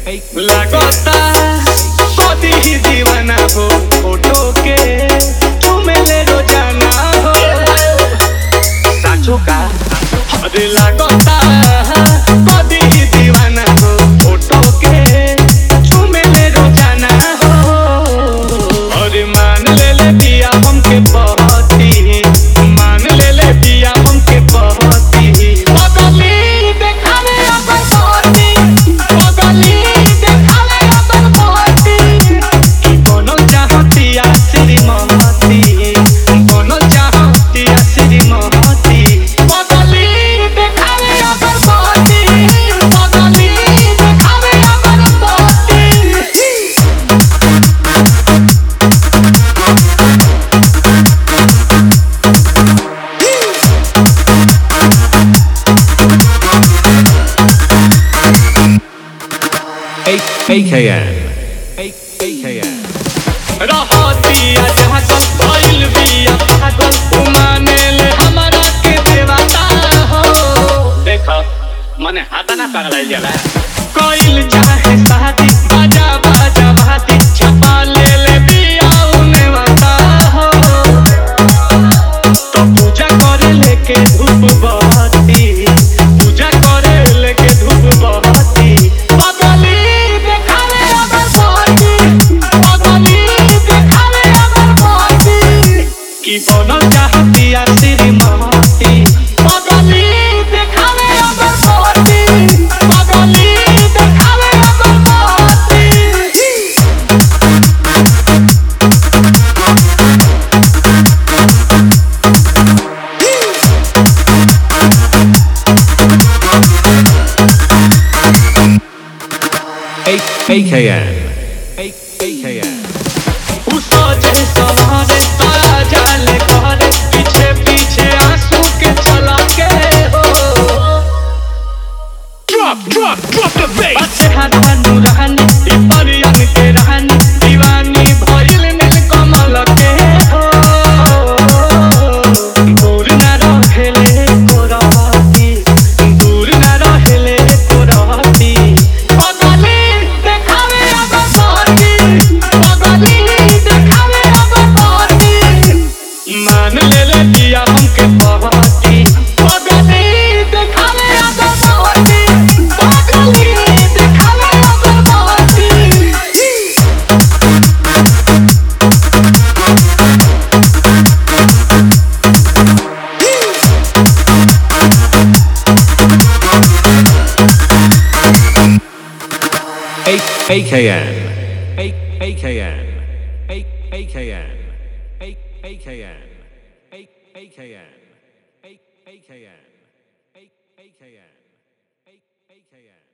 लागता कदी ही दीवाना हो फोटो के चुमेले रोजाना हो साचो का अरे लागता कदी ही दीवाना हो फोटो के चुमेले रोजाना हो अरे मान ले दिया हमके बहती मान ले दिया हमके बहती बगली देखावे अपन बहती बगली देखावे अपन बहती कोनो चाहतिया श्रीमती कोनो चाहतिया श्रीमती बगली देखावे अपन बहती बगली देखावे अपन बहती AKN रहतिया जागल भइल बिया पागल उमानेले हमरा के देवता हो देखो मने हाथ ना पगलाइल जाला कोइल चाहे शादी बाजा बाजा भाती छपा ले बिया उने वाता हो तो पूजा करे लेके धूप बहती पूजा करे लेके धूप बहती बगली देखावे अगर बहती बगली देखावे अगर बहती की बनल चाहतिया श्रीमती बगली देखावे अगर बहती बगली देखावे अगर बहती AKN उसोजे सवारे तारा जाले करे पीछे पीछे आंसू के चला के हो Drop the bass. बच्चे हाथानु रहनी परियन के रहनी दीवानी भइल नील कमल के हो दूर न रहेले को रहती दूर न रहेले को रहती बगली देखावे अगर बहती बगली देखावे अगर बहती मान ले दिया हमके बहती बगली देखावे अगर बहती बगली देखावे अगर बहती AKN AKN AKN AKN AKN AKN AKN AKN